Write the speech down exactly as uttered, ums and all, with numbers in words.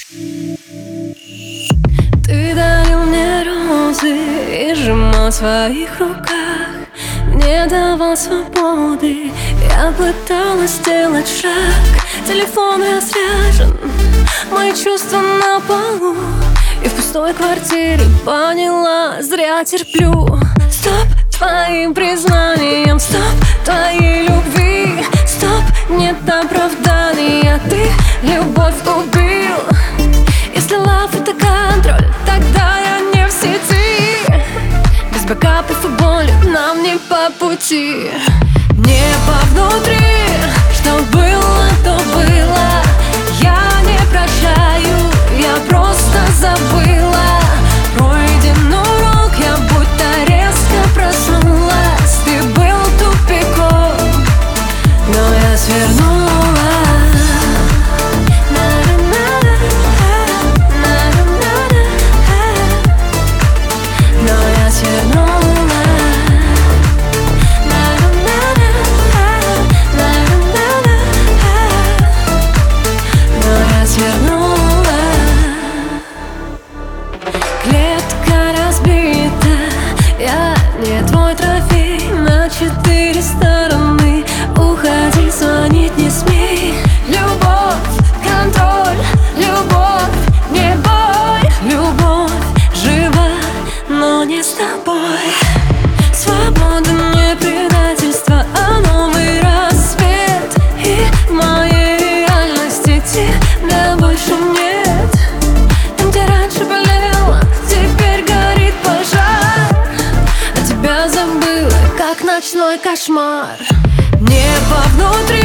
Ты дарил мне розы и сжимал в своих руках, не давал свободы, я пыталась сделать шаг. Телефон разряжен, мои чувства на полу, и в пустой квартире поняла, зря терплю. Стоп твоим признаниям, стоп твоей любви, стоп, нет оправдания, ты любовь убил. Если love это контроль, тогда я не в сети. Без бэкапов и боли нам не по пути. Небо внутри, что было, то было. Я не прощаю, я просто забыла. Пройден урок, я будто резко проснулась. Ты был тупиком, но я свернула. Клетка разбита, я не твой трофей. На четыре стороны уходи, звонить не смей. Любовь, контроль, любовь, не бой. Любовь жива, но не с тобой. Свобода не предательство, а новый рассвет. И в моей реальности тебя больше нет. Там, где раньше болело, теперь горит пожар. А тебя забыла, как ночной кошмар. Небо внутри,